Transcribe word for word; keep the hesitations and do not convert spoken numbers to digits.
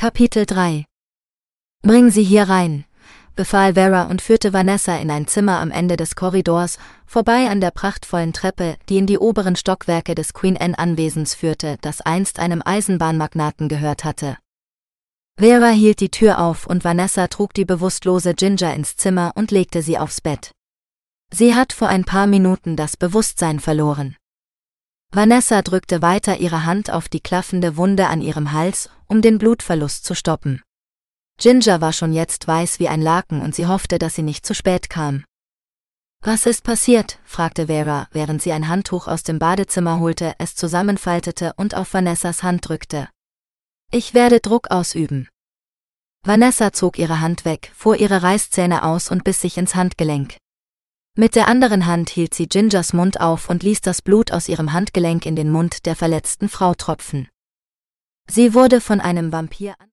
Kapitel drei. Bring sie hier rein, befahl Vera und führte Vanessa in ein Zimmer am Ende des Korridors, vorbei an der prachtvollen Treppe, die in die oberen Stockwerke des Queen Anne Anwesens führte, das einst einem Eisenbahnmagnaten gehört hatte. Vera hielt die Tür auf und Vanessa trug die bewusstlose Ginger ins Zimmer und legte sie aufs Bett. Sie hat vor ein paar Minuten das Bewusstsein verloren. Vanessa drückte weiter ihre Hand auf die klaffende Wunde an ihrem Hals, um den Blutverlust zu stoppen. Ginger war schon jetzt weiß wie ein Laken und sie hoffte, dass sie nicht zu spät kam. »Was ist passiert?« fragte Vera, während sie ein Handtuch aus dem Badezimmer holte, es zusammenfaltete und auf Vanessas Hand drückte. »Ich werde Druck ausüben.« Vanessa zog ihre Hand weg, fuhr ihre Reißzähne aus und biss sich ins Handgelenk. Mit der anderen Hand hielt sie Gingers Mund auf und ließ das Blut aus ihrem Handgelenk in den Mund der verletzten Frau tropfen. Sie wurde von einem Vampir